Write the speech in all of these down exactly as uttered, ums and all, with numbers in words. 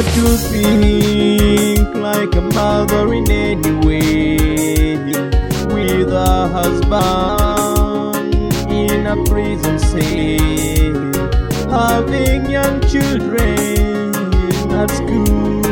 hard to think like a mother in any way, with a husband in a prison cell, having young children at school.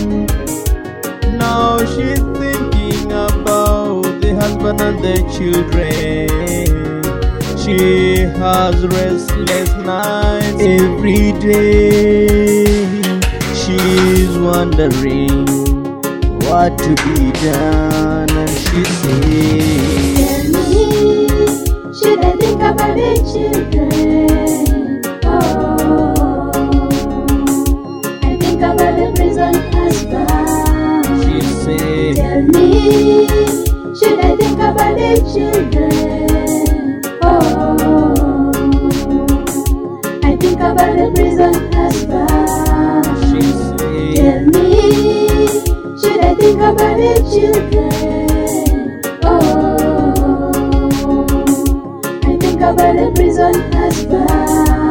Now she's thinking about the husband and the children. She has restless nights every day. She's wondering what to be done, and she says, tell me, should I think about the children? Oh, I think about the prison husband. She says, tell me, should I think about the children? Oh, I think about the prison husband. She says, tell me, should I think about the children? Oh, I think about the prison husband.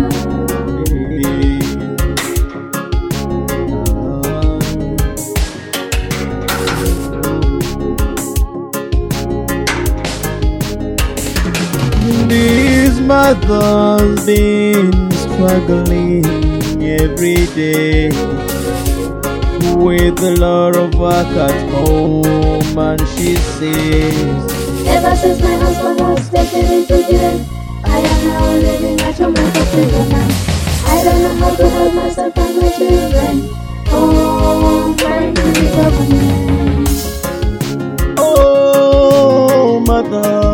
These mothers been struggling every day with a lot of work at home, and she says, ever since my husband was taken into jail, I am now living at home like a prisoner. I don't know how to help myself and my children. Oh, my government. oh mother,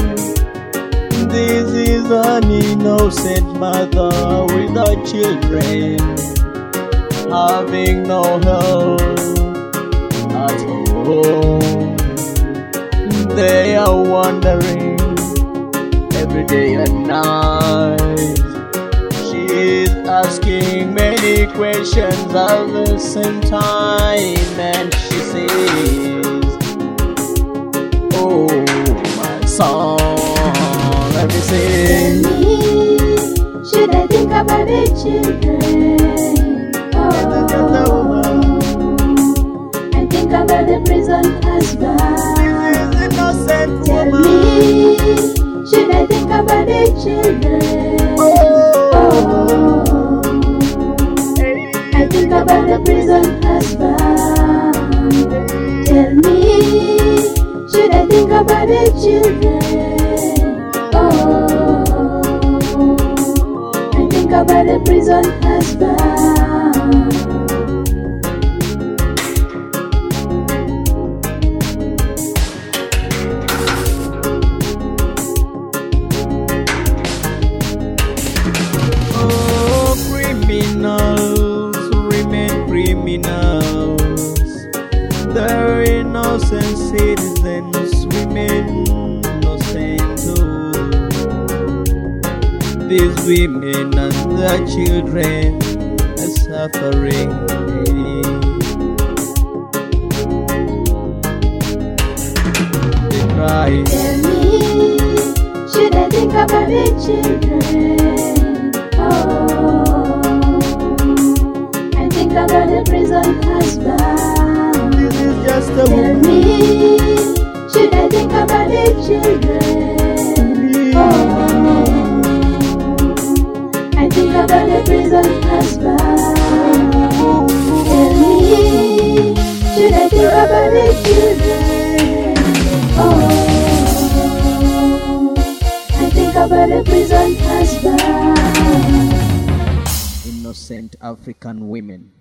this is an innocent mother without children, having no help at home. They are wondering every day and night. She's asking many questions at the same time, and she says, oh my son, let me Tell say, me, should I think about the children? Oh, I think about the prison husband. innocent Tell woman. me, should I think about the children? Oh, I think about the prison husband. Tell me, should I think about the children? Oh, I think about the prison husband. Oh, criminals remain criminals. Their innocent citizens remain innocent too. These women and their children are suffering. They cry. Tell me, should I think about the children? Oh, I think about the prison husband. This is just a Tell woman. me, should I think about the children? Oh, I think about the prison husband. Tell me, should I think about the children? Oh, I think about the prison husband. Innocent African women.